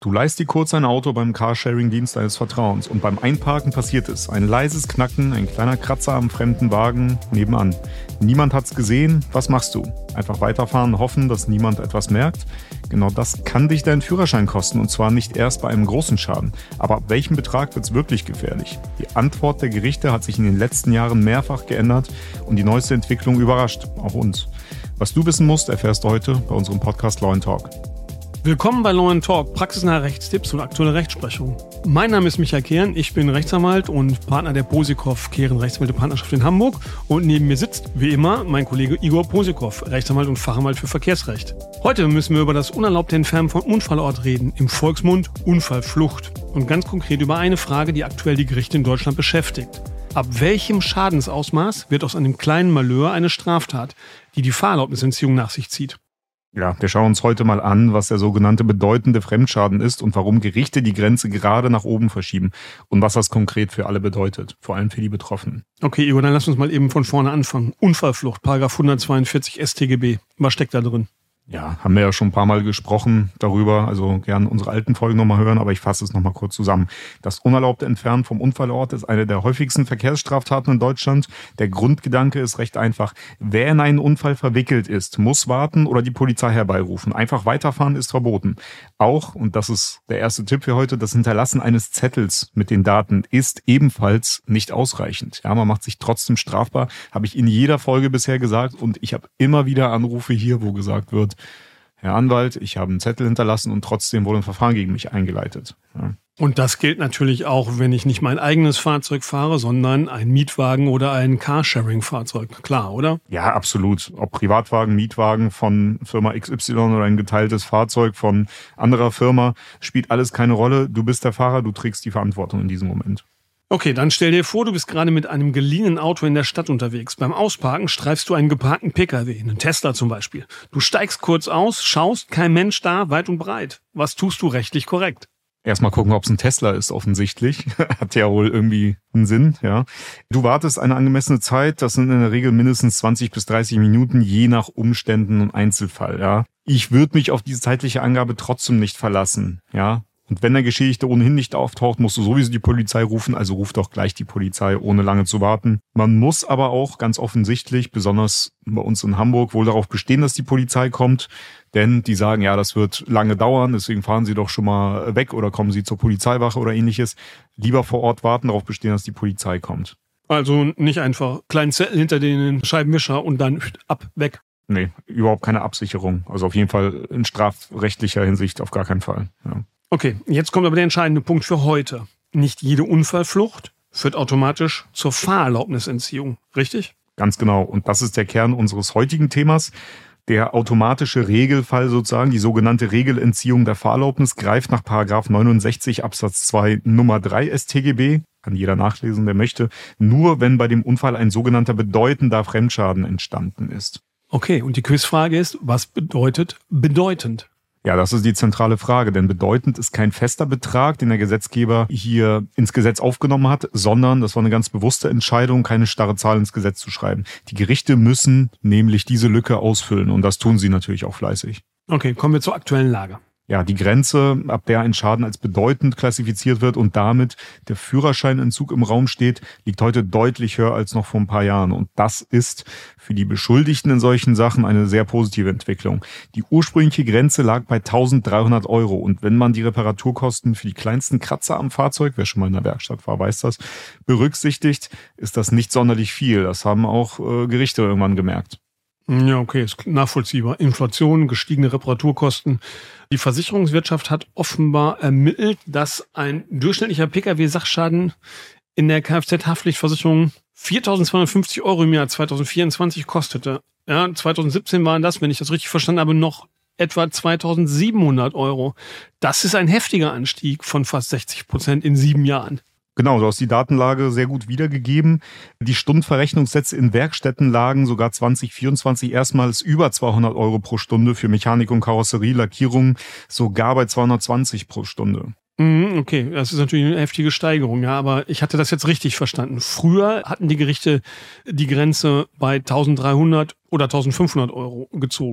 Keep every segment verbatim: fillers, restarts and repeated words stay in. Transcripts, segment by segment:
Du leihst dir kurz ein Auto beim Carsharing-Dienst deines Vertrauens und beim Einparken passiert es. Ein leises Knacken, ein kleiner Kratzer am fremden Wagen nebenan. Niemand hat's gesehen. Was machst du? Einfach weiterfahren, hoffen, dass niemand etwas merkt? Genau das kann dich deinen Führerschein kosten und zwar nicht erst bei einem großen Schaden. Aber ab welchem Betrag wird's wirklich gefährlich? Die Antwort der Gerichte hat sich in den letzten Jahren mehrfach geändert und die neueste Entwicklung überrascht, auch uns. Was du wissen musst, erfährst du heute bei unserem Podcast Law and Talk. Willkommen bei Law and Talk, praxisnahe Rechtstipps und aktuelle Rechtsprechung. Mein Name ist Michael Kehren, ich bin Rechtsanwalt und Partner der Posikow Kehren Rechtsanwälte Partnerschaft in Hamburg und neben mir sitzt, wie immer, mein Kollege Igor Posikow, Rechtsanwalt und Fachanwalt für Verkehrsrecht. Heute müssen wir über das unerlaubte Entfernen von Unfallort reden, im Volksmund Unfallflucht und ganz konkret über eine Frage, die aktuell die Gerichte in Deutschland beschäftigt. Ab welchem Schadensausmaß wird aus einem kleinen Malheur eine Straftat, die die Fahrerlaubnisentziehung nach sich zieht? Ja, wir schauen uns heute mal an, was der sogenannte bedeutende Fremdschaden ist und warum Gerichte die Grenze gerade nach oben verschieben und was das konkret für alle bedeutet, vor allem für die Betroffenen. Okay, Igor, dann lass uns mal eben von vorne anfangen. Unfallflucht, Paragraph hundertzweiundvierzig S t G B. Was steckt da drin? Ja, haben wir ja schon ein paar Mal gesprochen darüber, also gern unsere alten Folgen nochmal hören, aber ich fasse es nochmal kurz zusammen. Das unerlaubte Entfernen vom Unfallort ist eine der häufigsten Verkehrsstraftaten in Deutschland. Der Grundgedanke ist recht einfach. Wer in einen Unfall verwickelt ist, muss warten oder die Polizei herbeirufen. Einfach weiterfahren ist verboten. Auch, und das ist der erste Tipp für heute, das Hinterlassen eines Zettels mit den Daten ist ebenfalls nicht ausreichend. Ja, man macht sich trotzdem strafbar, habe ich in jeder Folge bisher gesagt und ich habe immer wieder Anrufe hier, wo gesagt wird, Herr Anwalt, ich habe einen Zettel hinterlassen und trotzdem wurde ein Verfahren gegen mich eingeleitet. Ja. Und das gilt natürlich auch, wenn ich nicht mein eigenes Fahrzeug fahre, sondern ein Mietwagen oder ein Carsharing-Fahrzeug. Klar, oder? Ja, absolut. Ob Privatwagen, Mietwagen von Firma X Y oder ein geteiltes Fahrzeug von anderer Firma, spielt alles keine Rolle. Du bist der Fahrer, du trägst die Verantwortung in diesem Moment. Okay, dann stell dir vor, du bist gerade mit einem geliehenen Auto in der Stadt unterwegs. Beim Ausparken streifst du einen geparkten Pkw, einen Tesla zum Beispiel. Du steigst kurz aus, schaust, kein Mensch da, weit und breit. Was tust du rechtlich korrekt? Erstmal gucken, ob es ein Tesla ist, offensichtlich. Hat ja wohl irgendwie einen Sinn, ja. Du wartest eine angemessene Zeit, das sind in der Regel mindestens zwanzig bis dreißig Minuten, je nach Umständen und Einzelfall, ja. Ich würde mich auf diese zeitliche Angabe trotzdem nicht verlassen, ja. Und wenn der Geschädigte ohnehin nicht auftaucht, musst du sowieso die Polizei rufen, also ruf doch gleich die Polizei, ohne lange zu warten. Man muss aber auch ganz offensichtlich, besonders bei uns in Hamburg, wohl darauf bestehen, dass die Polizei kommt, denn die sagen, ja, das wird lange dauern, deswegen fahren Sie doch schon mal weg oder kommen Sie zur Polizeiwache oder ähnliches. Lieber vor Ort warten, darauf bestehen, dass die Polizei kommt. Also nicht einfach kleinen Zettel hinter den Scheibenwischer und dann ab, weg. Nee, überhaupt keine Absicherung. Also auf jeden Fall in strafrechtlicher Hinsicht auf gar keinen Fall, ja. Okay, jetzt kommt aber der entscheidende Punkt für heute. Nicht jede Unfallflucht führt automatisch zur Fahrerlaubnisentziehung, richtig? Ganz genau. Und das ist der Kern unseres heutigen Themas. Der automatische Regelfall sozusagen, die sogenannte Regelentziehung der Fahrerlaubnis, greift nach Paragraph neunundsechzig Absatz zwei Nummer drei S t G B, kann jeder nachlesen, der möchte, nur wenn bei dem Unfall ein sogenannter bedeutender Fremdschaden entstanden ist. Okay, und die Quizfrage ist, was bedeutet bedeutend? Ja, das ist die zentrale Frage, denn bedeutend ist kein fester Betrag, den der Gesetzgeber hier ins Gesetz aufgenommen hat, sondern das war eine ganz bewusste Entscheidung, keine starre Zahl ins Gesetz zu schreiben. Die Gerichte müssen nämlich diese Lücke ausfüllen und das tun sie natürlich auch fleißig. Okay, kommen wir zur aktuellen Lage. Ja, die Grenze, ab der ein Schaden als bedeutend klassifiziert wird und damit der Führerscheinentzug im Raum steht, liegt heute deutlich höher als noch vor ein paar Jahren. Und das ist für die Beschuldigten in solchen Sachen eine sehr positive Entwicklung. Die ursprüngliche Grenze lag bei eintausenddreihundert Euro. Und wenn man die Reparaturkosten für die kleinsten Kratzer am Fahrzeug, wer schon mal in der Werkstatt war, weiß das, berücksichtigt, ist das nicht sonderlich viel. Das haben auch äh, Gerichte irgendwann gemerkt. Ja, okay, ist nachvollziehbar. Inflation, gestiegene Reparaturkosten. Die Versicherungswirtschaft hat offenbar ermittelt, dass ein durchschnittlicher Pkw-Sachschaden in der Kfz-Haftpflichtversicherung viertausendzweihundertfünfzig Euro im Jahr zweitausendvierundzwanzig kostete. Ja, zweitausendsiebzehn waren das, wenn ich das richtig verstanden habe, noch etwa zweitausendsiebenhundert Euro. Das ist ein heftiger Anstieg von fast sechzig Prozent in sieben Jahren. Genau, du hast die Datenlage sehr gut wiedergegeben. Die Stundenverrechnungssätze in Werkstätten lagen sogar zwanzig vierundzwanzig erstmals über zweihundert Euro pro Stunde, für Mechanik und Karosserie, Lackierung sogar bei zweihundertzwanzig pro Stunde. Okay, das ist natürlich eine heftige Steigerung, ja, aber ich hatte das jetzt richtig verstanden. Früher hatten die Gerichte die Grenze bei eintausenddreihundert oder eintausendfünfhundert Euro gezogen.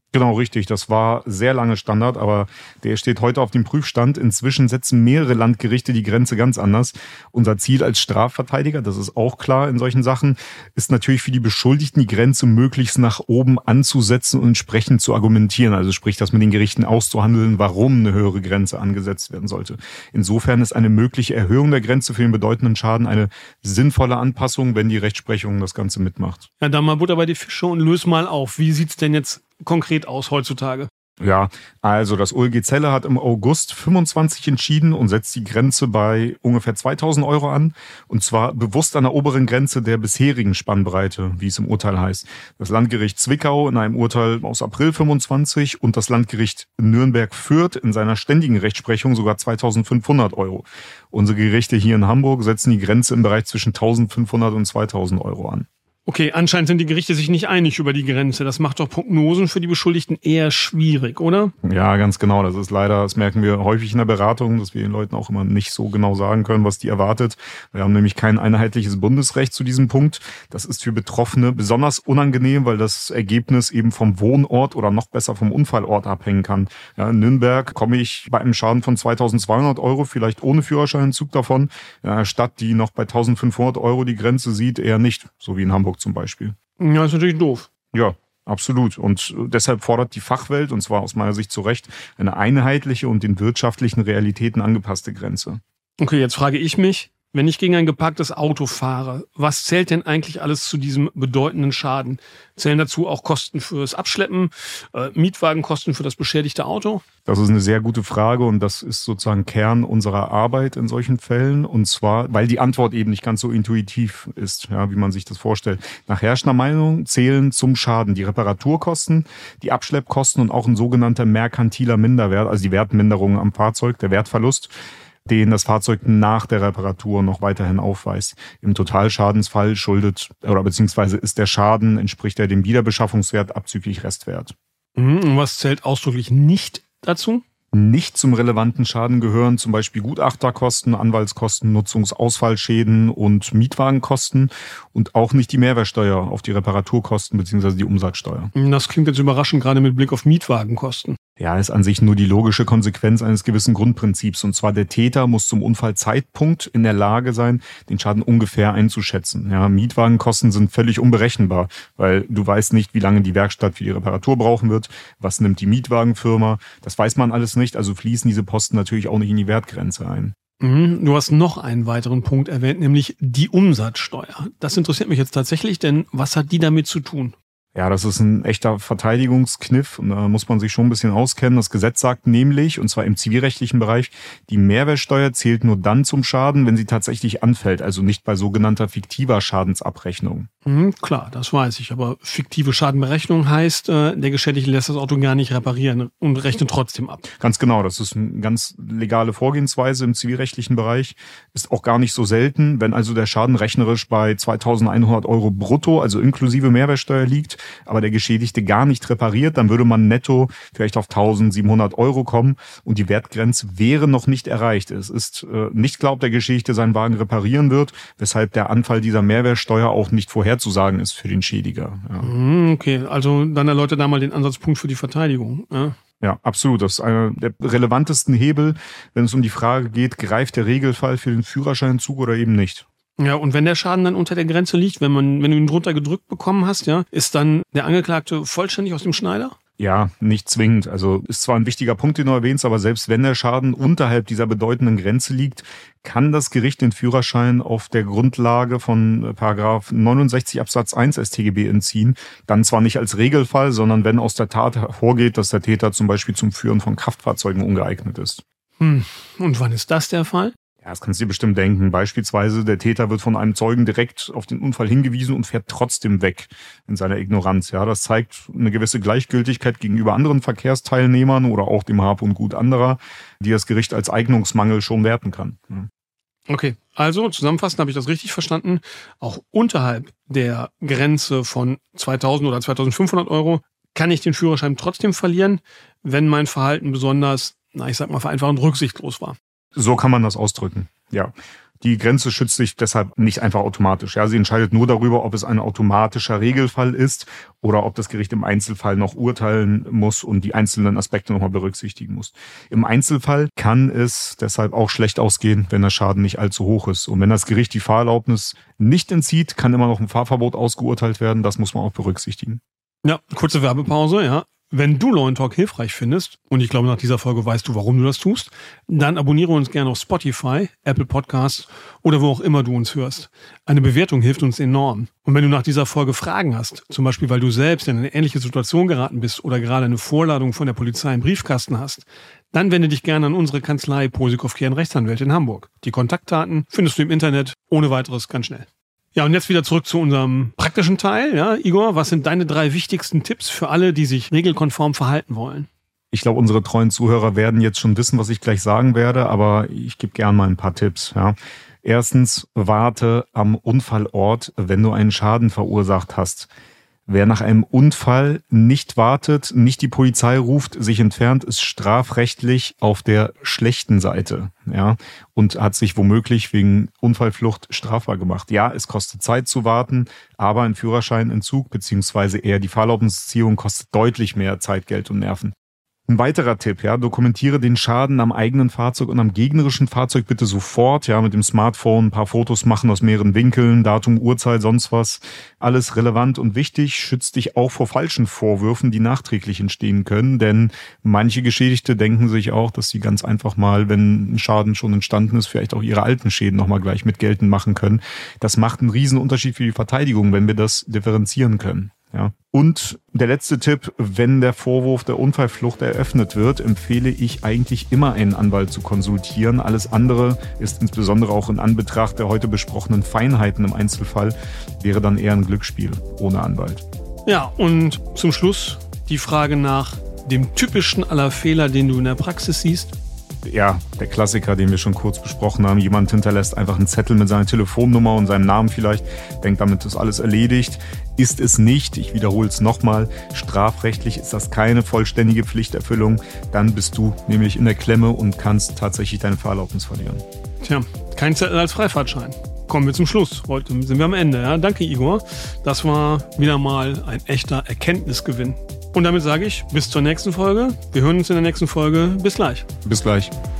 Genau, richtig. Das war sehr lange Standard, aber der steht heute auf dem Prüfstand. Inzwischen setzen mehrere Landgerichte die Grenze ganz anders. Unser Ziel als Strafverteidiger, das ist auch klar in solchen Sachen, ist natürlich für die Beschuldigten die Grenze möglichst nach oben anzusetzen und entsprechend zu argumentieren. Also sprich, das mit den Gerichten auszuhandeln, warum eine höhere Grenze angesetzt werden sollte. Insofern ist eine mögliche Erhöhung der Grenze für den bedeutenden Schaden eine sinnvolle Anpassung, wenn die Rechtsprechung das Ganze mitmacht. Ja, dann mal Butter bei die Fische und löse mal auf. Wie sieht's denn jetzt konkret aus heutzutage? Ja, also das O L G Celle hat im August fünfundzwanzig entschieden und setzt die Grenze bei ungefähr zweitausend Euro an. Und zwar bewusst an der oberen Grenze der bisherigen Spannbreite, wie es im Urteil heißt. Das Landgericht Zwickau in einem Urteil aus April fünfundzwanzig und das Landgericht Nürnberg-Fürth in seiner ständigen Rechtsprechung sogar zweitausendfünfhundert Euro. Unsere Gerichte hier in Hamburg setzen die Grenze im Bereich zwischen eintausendfünfhundert und zweitausend Euro an. Okay, anscheinend sind die Gerichte sich nicht einig über die Grenze. Das macht doch Prognosen für die Beschuldigten eher schwierig, oder? Ja, ganz genau. Das ist leider, das merken wir häufig in der Beratung, dass wir den Leuten auch immer nicht so genau sagen können, was die erwartet. Wir haben nämlich kein einheitliches Bundesrecht zu diesem Punkt. Das ist für Betroffene besonders unangenehm, weil das Ergebnis eben vom Wohnort oder noch besser vom Unfallort abhängen kann. Ja, in Nürnberg komme ich bei einem Schaden von zweitausendzweihundert Euro, vielleicht ohne Führerscheinentzug davon. In einer Stadt, die noch bei eintausendfünfhundert Euro die Grenze sieht, eher nicht, so wie in Hamburg zum Beispiel. Ja, ist natürlich doof. Ja, absolut. Und deshalb fordert die Fachwelt, und zwar aus meiner Sicht zu Recht, eine einheitliche und den wirtschaftlichen Realitäten angepasste Grenze. Okay, jetzt frage ich mich, wenn ich gegen ein geparktes Auto fahre, was zählt denn eigentlich alles zu diesem bedeutenden Schaden? Zählen dazu auch Kosten fürs Abschleppen, äh, Mietwagenkosten für das beschädigte Auto? Das ist eine sehr gute Frage und das ist sozusagen Kern unserer Arbeit in solchen Fällen. Und zwar, weil die Antwort eben nicht ganz so intuitiv ist, ja, wie man sich das vorstellt. Nach herrschender Meinung zählen zum Schaden die Reparaturkosten, die Abschleppkosten und auch ein sogenannter merkantiler Minderwert, also die Wertminderung am Fahrzeug, der Wertverlust, den das Fahrzeug nach der Reparatur noch weiterhin aufweist. Im Totalschadensfall schuldet oder beziehungsweise ist der Schaden, entspricht er dem Wiederbeschaffungswert abzüglich Restwert. Mhm, und was zählt ausdrücklich nicht dazu? Nicht zum relevanten Schaden gehören zum Beispiel Gutachterkosten, Anwaltskosten, Nutzungsausfallschäden und Mietwagenkosten und auch nicht die Mehrwertsteuer auf die Reparaturkosten bzw. die Umsatzsteuer. Das klingt jetzt überraschend, gerade mit Blick auf Mietwagenkosten. Ja, ist an sich nur die logische Konsequenz eines gewissen Grundprinzips. Und zwar der Täter muss zum Unfallzeitpunkt in der Lage sein, den Schaden ungefähr einzuschätzen. Ja, Mietwagenkosten sind völlig unberechenbar, weil du weißt nicht, wie lange die Werkstatt für die Reparatur brauchen wird. Was nimmt die Mietwagenfirma? Das weiß man alles nicht. Also fließen diese Posten natürlich auch nicht in die Wertgrenze ein. Mhm, du hast noch einen weiteren Punkt erwähnt, nämlich die Umsatzsteuer. Das interessiert mich jetzt tatsächlich, denn was hat die damit zu tun? Ja, das ist ein echter Verteidigungskniff und da muss man sich schon ein bisschen auskennen. Das Gesetz sagt nämlich, und zwar im zivilrechtlichen Bereich, die Mehrwertsteuer zählt nur dann zum Schaden, wenn sie tatsächlich anfällt, also nicht bei sogenannter fiktiver Schadensabrechnung. Mhm, klar, das weiß ich, aber fiktive Schadenberechnung heißt, äh, der Geschädigte lässt das Auto gar nicht reparieren und rechnet trotzdem ab. Ganz genau, das ist eine ganz legale Vorgehensweise im zivilrechtlichen Bereich, ist auch gar nicht so selten. Wenn also der Schaden rechnerisch bei zweitausendeinhundert Euro brutto, also inklusive Mehrwertsteuer liegt, aber der Geschädigte gar nicht repariert, dann würde man netto vielleicht auf eintausendsiebenhundert Euro kommen und die Wertgrenze wäre noch nicht erreicht. Es ist äh, nicht klar, ob der Geschädigte seinen Wagen reparieren wird, weshalb der Anfall dieser Mehrwertsteuer auch nicht vorherzusagen ist für den Schädiger. Ja. Okay, also dann erläutert da mal den Ansatzpunkt für die Verteidigung. Ja. Ja, absolut. Das ist einer der relevantesten Hebel, wenn es um die Frage geht, greift der Regelfall für den Führerscheinentzug oder eben nicht. Ja, und wenn der Schaden dann unter der Grenze liegt, wenn man, wenn du ihn drunter gedrückt bekommen hast, ja, ist dann der Angeklagte vollständig aus dem Schneider? Ja, nicht zwingend. Also ist zwar ein wichtiger Punkt, den du erwähnst, aber selbst wenn der Schaden unterhalb dieser bedeutenden Grenze liegt, kann das Gericht den Führerschein auf der Grundlage von Paragraph neunundsechzig Absatz eins S t G B entziehen. Dann zwar nicht als Regelfall, sondern wenn aus der Tat hervorgeht, dass der Täter zum Beispiel zum Führen von Kraftfahrzeugen ungeeignet ist. Hm. Und wann ist das der Fall? Ja, das kannst du dir bestimmt denken. Beispielsweise der Täter wird von einem Zeugen direkt auf den Unfall hingewiesen und fährt trotzdem weg in seiner Ignoranz. Ja, das zeigt eine gewisse Gleichgültigkeit gegenüber anderen Verkehrsteilnehmern oder auch dem Hab und Gut anderer, die das Gericht als Eignungsmangel schon werten kann. Ja. Okay, also zusammenfassend habe ich das richtig verstanden. Auch unterhalb der Grenze von zweitausend oder zweitausendfünfhundert Euro kann ich den Führerschein trotzdem verlieren, wenn mein Verhalten besonders, na ich sag mal vereinfachend, rücksichtslos war. So kann man das ausdrücken, ja. Die Grenze schützt sich deshalb nicht einfach automatisch. Ja, sie entscheidet nur darüber, ob es ein automatischer Regelfall ist oder ob das Gericht im Einzelfall noch urteilen muss und die einzelnen Aspekte nochmal berücksichtigen muss. Im Einzelfall kann es deshalb auch schlecht ausgehen, wenn der Schaden nicht allzu hoch ist. Und wenn das Gericht die Fahrerlaubnis nicht entzieht, kann immer noch ein Fahrverbot ausgeurteilt werden. Das muss man auch berücksichtigen. Ja, kurze Werbepause, ja. Wenn du Law and Talk hilfreich findest, und ich glaube, nach dieser Folge weißt du, warum du das tust, dann abonniere uns gerne auf Spotify, Apple Podcasts oder wo auch immer du uns hörst. Eine Bewertung hilft uns enorm. Und wenn du nach dieser Folge Fragen hast, zum Beispiel, weil du selbst in eine ähnliche Situation geraten bist oder gerade eine Vorladung von der Polizei im Briefkasten hast, dann wende dich gerne an unsere Kanzlei Posikow Kehren Rechtsanwälte in Hamburg. Die Kontaktdaten findest du im Internet ohne weiteres ganz schnell. Ja, und jetzt wieder zurück zu unserem praktischen Teil. Ja, Igor, was sind deine drei wichtigsten Tipps für alle, die sich regelkonform verhalten wollen? Ich glaube, unsere treuen Zuhörer werden jetzt schon wissen, was ich gleich sagen werde, aber ich gebe gerne mal ein paar Tipps. Ja. Erstens, warte am Unfallort, wenn du einen Schaden verursacht hast. Wer nach einem Unfall nicht wartet, nicht die Polizei ruft, sich entfernt, ist strafrechtlich auf der schlechten Seite, ja, und hat sich womöglich wegen Unfallflucht strafbar gemacht. Ja, es kostet Zeit zu warten, aber ein Führerscheinentzug beziehungsweise eher die Fahrerlaubnisziehung kostet deutlich mehr Zeit, Geld und Nerven. Ein weiterer Tipp, ja, dokumentiere den Schaden am eigenen Fahrzeug und am gegnerischen Fahrzeug bitte sofort, ja, mit dem Smartphone ein paar Fotos machen aus mehreren Winkeln, Datum, Uhrzeit, sonst was. Alles relevant und wichtig, schützt dich auch vor falschen Vorwürfen, die nachträglich entstehen können, denn manche Geschädigte denken sich auch, dass sie ganz einfach mal, wenn ein Schaden schon entstanden ist, vielleicht auch ihre alten Schäden nochmal gleich mit geltend machen können. Das macht einen riesen Unterschied für die Verteidigung, wenn wir das differenzieren können. Ja. Und der letzte Tipp, wenn der Vorwurf der Unfallflucht eröffnet wird, empfehle ich eigentlich immer einen Anwalt zu konsultieren. Alles andere ist insbesondere auch in Anbetracht der heute besprochenen Feinheiten im Einzelfall, wäre dann eher ein Glücksspiel ohne Anwalt. Ja, und zum Schluss die Frage nach dem typischen aller Fehler, den du in der Praxis siehst. Ja, der Klassiker, den wir schon kurz besprochen haben. Jemand hinterlässt einfach einen Zettel mit seiner Telefonnummer und seinem Namen vielleicht, denkt, damit ist alles erledigt. Ist es nicht, ich wiederhole es nochmal, strafrechtlich ist das keine vollständige Pflichterfüllung. Dann bist du nämlich in der Klemme und kannst tatsächlich deine Fahrerlaubnis verlieren. Tja, kein Zettel als Freifahrtschein. Kommen wir zum Schluss. Heute sind wir am Ende. Ja? Danke, Igor. Das war wieder mal ein echter Erkenntnisgewinn. Und damit sage ich, bis zur nächsten Folge. Wir hören uns in der nächsten Folge. Bis gleich. Bis gleich.